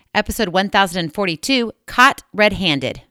Episode 1042, Caught Red-Handed.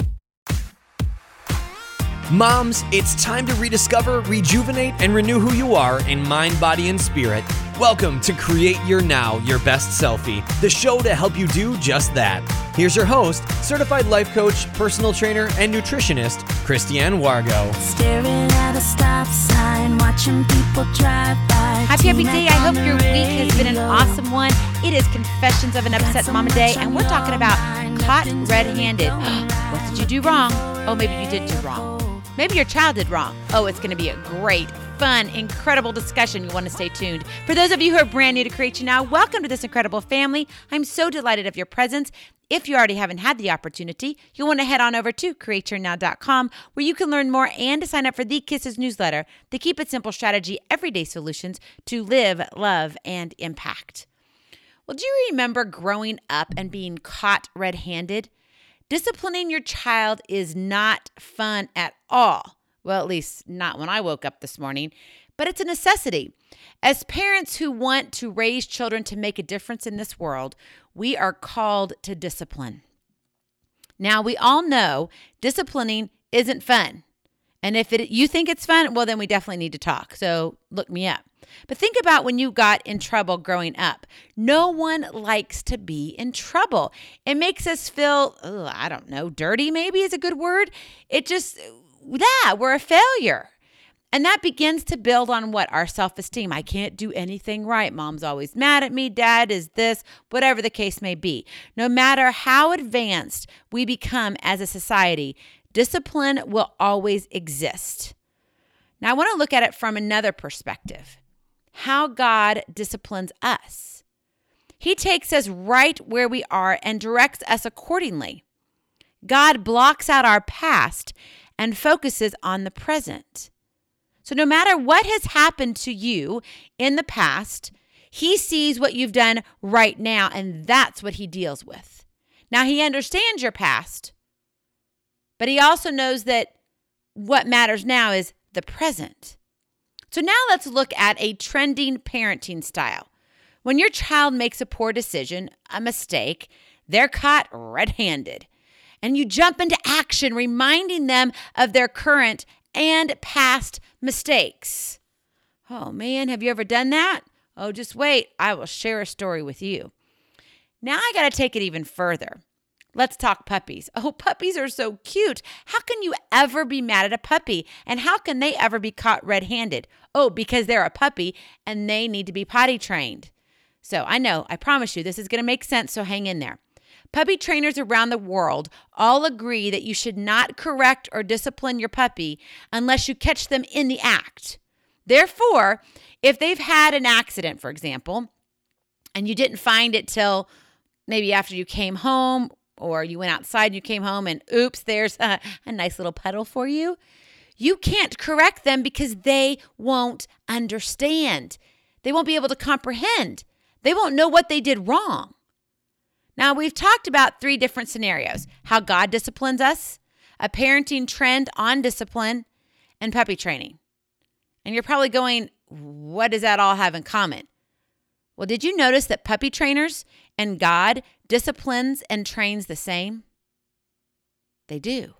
Moms, it's time to rediscover, rejuvenate, and renew who you are in mind, body, and spirit. Welcome to Create Your Now, Your Best Selfie, the show to help you do just that. Here's your host, certified life coach, personal trainer, and nutritionist, Christiane Wargo. Staring at a stop sign, watching people drive by. Happy day. I hope your week has been an awesome one. It is Confessions of an Upset Mama Day, and we're talking about caught red-handed. What did you do wrong? Oh, maybe you did do wrong. Maybe your child did wrong. Oh, it's going to be a great, fun, incredible discussion. You want to stay tuned. For those of you who are brand new to Create Your Now, welcome to this incredible family. I'm so delighted of your presence. If you already haven't had the opportunity, you'll want to head on over to createyournow.com where you can learn more and to sign up for the Kisses newsletter, the Keep It Simple strategy, everyday solutions to live, love, and impact. Well, do you remember growing up and being caught red-handed? Disciplining your child is not fun at all. Well, at least not when I woke up this morning, but it's a necessity. As parents who want to raise children to make a difference in this world, we are called to discipline. Now, we all know disciplining isn't fun. And if you think it's fun, well, then we definitely need to talk. So look me up. But think about when you got in trouble growing up. No one likes to be in trouble. It makes us feel, dirty maybe is a good word. We're a failure. And that begins to build on what? Our self-esteem. I can't do anything right. Mom's always mad at me. Dad is this, whatever the case may be. No matter how advanced we become as a society, discipline will always exist. Now, I want to look at it from another perspective. How God disciplines us. He takes us right where we are and directs us accordingly. God blocks out our past and focuses on the present. So no matter what has happened to you in the past, He sees what you've done right now, and that's what He deals with. Now, He understands your past, but He also knows that what matters now is the present. So now let's look at a trending parenting style. When your child makes a poor decision, a mistake, they're caught red-handed. And you jump into action, reminding them of their current and past mistakes. Oh man, have you ever done that? Oh, just wait. I will share a story with you. Now I got to take it even further. Let's talk puppies. Oh, puppies are so cute. How can you ever be mad at a puppy? And how can they ever be caught red-handed? Oh, because they're a puppy and they need to be potty trained. So I promise you, this is going to make sense, so hang in there. Puppy trainers around the world all agree that you should not correct or discipline your puppy unless you catch them in the act. Therefore, if they've had an accident, for example, and you didn't find it till maybe after you came home, or you went outside and you came home and oops, there's a nice little puddle for you. You can't correct them because they won't understand. They won't be able to comprehend. They won't know what they did wrong. Now, we've talked about 3 different scenarios: how God disciplines us, a parenting trend on discipline, and puppy training. And you're probably going, what does that all have in common? Well, did you notice that puppy trainers and God disciplines and trains the same? They do.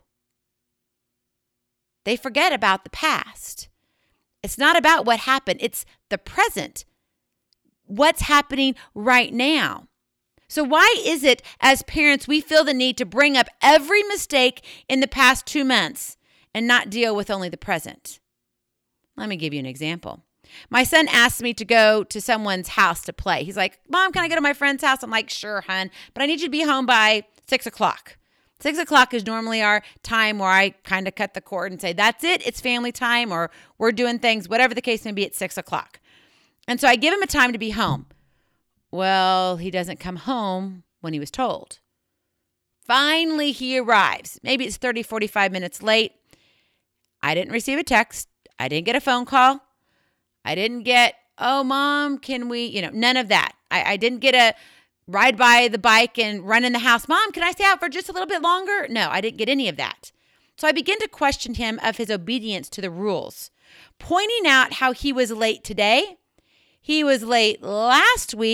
They forget about the past. It's not about what happened. It's the present. What's happening right now? So why is it as parents we feel the need to bring up every mistake in the past 2 months and not deal with only the present? Let me give you an example. My son asked me to go to someone's house to play. He's like, Mom, can I go to my friend's house? I'm like, sure, hon, but I need you to be home by 6 o'clock. 6 o'clock is normally our time where I kind of cut the cord and say, that's it, it's family time, or we're doing things, whatever the case may be, at 6 o'clock. And so I give him a time to be home. Well, he doesn't come home when he was told. Finally, he arrives. Maybe it's 30, 45 minutes late. I didn't receive a text. I didn't get a phone call. I didn't get, oh, Mom, can we, none of that. I didn't get a ride by the bike and run in the house. Mom, can I stay out for just a little bit longer? No, I didn't get any of that. So I began to question him of his obedience to the rules, pointing out how he was late today, he was late last week,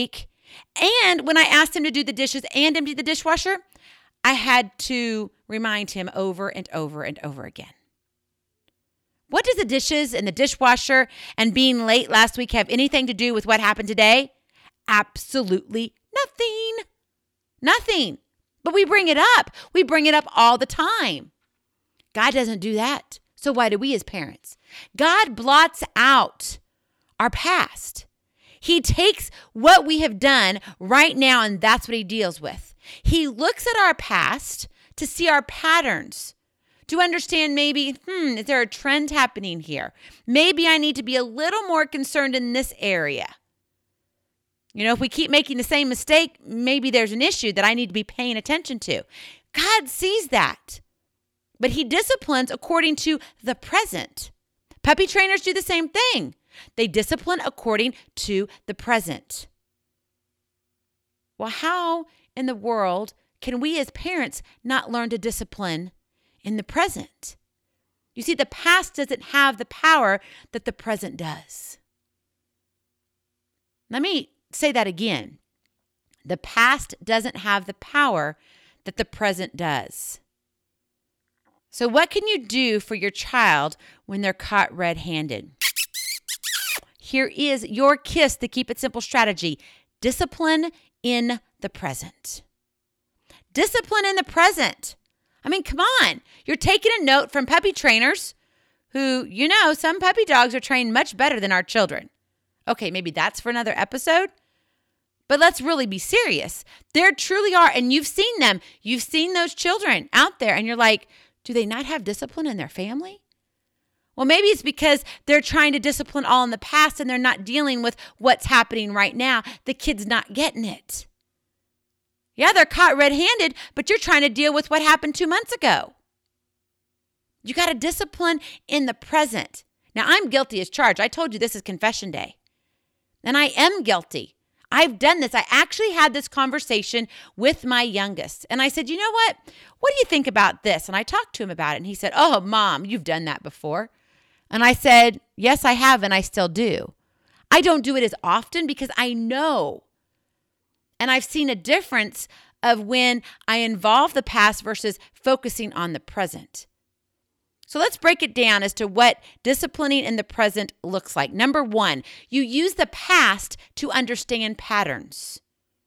And when I asked him to do the dishes and empty the dishwasher, I had to remind him over and over and over again. What does the dishes and the dishwasher and being late last week have anything to do with what happened today? Absolutely nothing. Nothing. But we bring it up. We bring it up all the time. God doesn't do that. So why do we as parents? God blots out our past. He takes what we have done right now, and that's what he deals with. He looks at our past to see our patterns, to understand maybe, is there a trend happening here? Maybe I need to be a little more concerned in this area. If we keep making the same mistake, maybe there's an issue that I need to be paying attention to. God sees that, but he disciplines according to the present. Puppy trainers do the same thing. They discipline according to the present. Well, how in the world can we as parents not learn to discipline in the present? You see, the past doesn't have the power that the present does. Let me say that again. The past doesn't have the power that the present does. So what can you do for your child when they're caught red-handed? Here is your kiss, the Keep It Simple strategy. Discipline in the present. Discipline in the present. I mean, come on. You're taking a note from puppy trainers who, some puppy dogs are trained much better than our children. Okay, maybe that's for another episode. But let's really be serious. There truly are, and you've seen them. You've seen those children out there, and you're like, do they not have discipline in their family? Well, maybe it's because they're trying to discipline all in the past and they're not dealing with what's happening right now. The kid's not getting it. Yeah, they're caught red-handed, but you're trying to deal with what happened 2 months ago. You got to discipline in the present. Now, I'm guilty as charged. I told you this is confession day. And I am guilty. I've done this. I actually had this conversation with my youngest. And I said, you know what? What do you think about this? And I talked to him about it. And he said, oh, Mom, you've done that before. And I said, yes, I have, and I still do. I don't do it as often because I know. And I've seen a difference of when I involve the past versus focusing on the present. So let's break it down as to what disciplining in the present looks like. Number one, you use the past to understand patterns.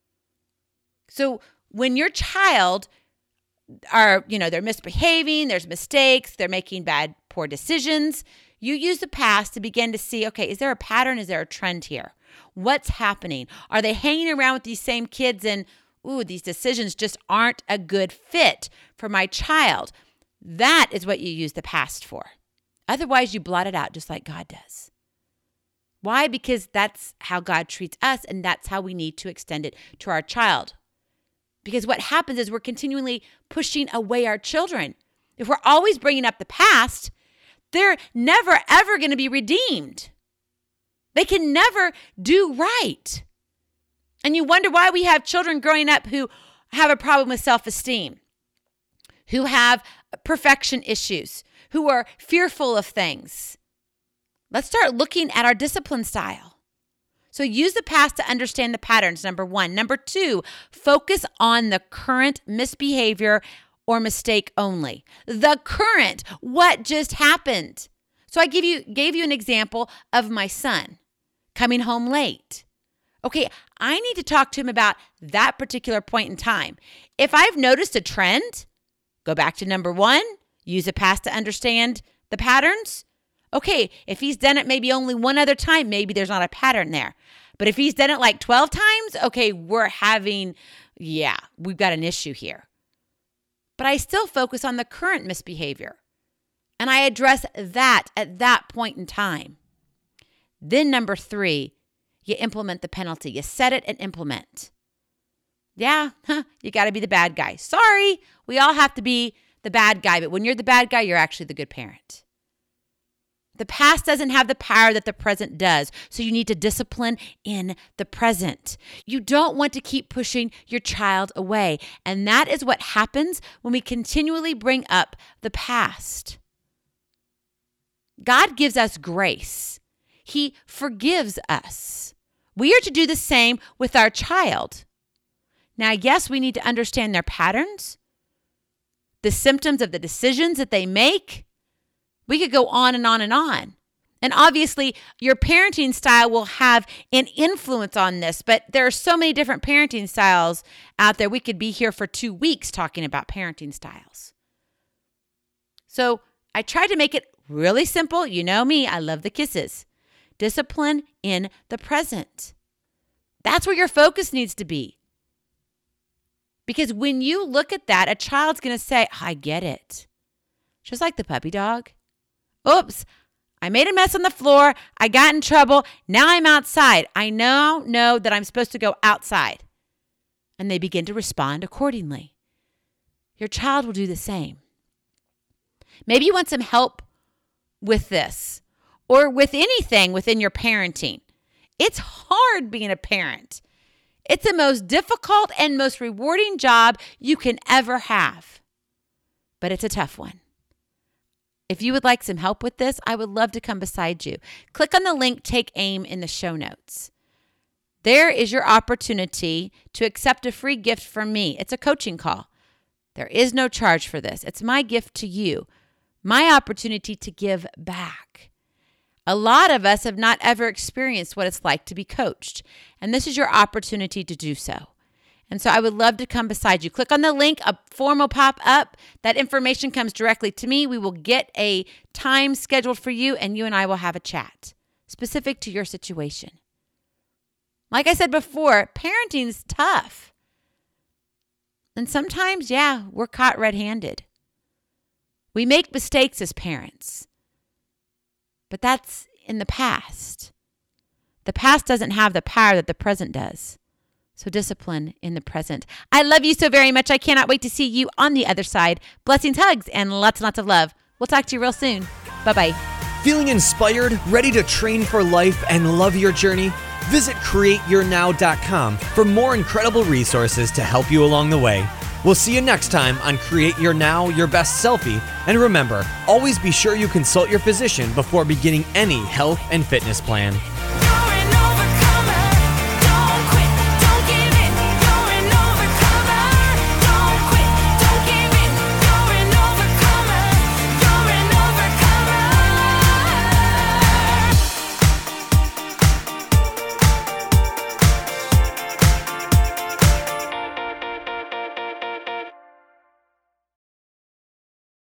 So when your child they're misbehaving, there's mistakes, they're making bad, poor decisions, you use the past to begin to see, okay, is there a pattern? Is there a trend here? What's happening? Are they hanging around with these same kids and, these decisions just aren't a good fit for my child? That is what you use the past for. Otherwise, you blot it out just like God does. Why? Because that's how God treats us, and that's how we need to extend it to our child. Because what happens is we're continually pushing away our children. If we're always bringing up the past, they're never, ever going to be redeemed. They can never do right. And you wonder why we have children growing up who have a problem with self-esteem, who have perfection issues, who are fearful of things. Let's start looking at our discipline style. So use the past to understand the patterns, number one. Number two, focus on the current misbehavior or mistake only. The current, what just happened. So I gave you an example of my son coming home late. Okay, I need to talk to him about that particular point in time. If I've noticed a trend, go back to number one, use the past to understand the patterns. Okay, if he's done it maybe only one other time, maybe there's not a pattern there. But if he's done it like 12 times, okay, we've got an issue here. But I still focus on the current misbehavior. And I address that at that point in time. Then number three, you implement the penalty. You set it and implement. Yeah, you got to be the bad guy. Sorry, we all have to be the bad guy. But when you're the bad guy, you're actually the good parent. The past doesn't have the power that the present does. So you need to discipline in the present. You don't want to keep pushing your child away. And that is what happens when we continually bring up the past. God gives us grace. He forgives us. We are to do the same with our child. Now, yes, we need to understand their patterns, the symptoms of the decisions that they make. We could go on and on and on. And obviously, your parenting style will have an influence on this, but there are so many different parenting styles out there. We could be here for 2 weeks talking about parenting styles. So I tried to make it really simple. You know me, I love the kisses. Discipline in the present. That's where your focus needs to be. Because when you look at that, a child's going to say, I get it. Just like the puppy dog. Oops, I made a mess on the floor. I got in trouble. Now I'm outside. I now know that I'm supposed to go outside. And they begin to respond accordingly. Your child will do the same. Maybe you want some help with this or with anything within your parenting. It's hard being a parent. It's the most difficult and most rewarding job you can ever have. But it's a tough one. If you would like some help with this, I would love to come beside you. Click on the link, Take Aim, in the show notes. There is your opportunity to accept a free gift from me. It's a coaching call. There is no charge for this. It's my gift to you, my opportunity to give back. A lot of us have not ever experienced what it's like to be coached, and this is your opportunity to do so. And so I would love to come beside you. Click on the link, a form will pop up. That information comes directly to me. We will get a time scheduled for you, and you and I will have a chat specific to your situation. Like I said before, parenting is tough. And sometimes, we're caught red-handed. We make mistakes as parents. But that's in the past. The past doesn't have the power that the present does. So discipline in the present. I love you so very much. I cannot wait to see you on the other side. Blessings, hugs, and lots of love. We'll talk to you real soon. Bye-bye. Feeling inspired, ready to train for life, and love your journey? Visit CreateYourNow.com for more incredible resources to help you along the way. We'll see you next time on Create Your Now, Your Best Selfie. And remember, always be sure you consult your physician before beginning any health and fitness plan.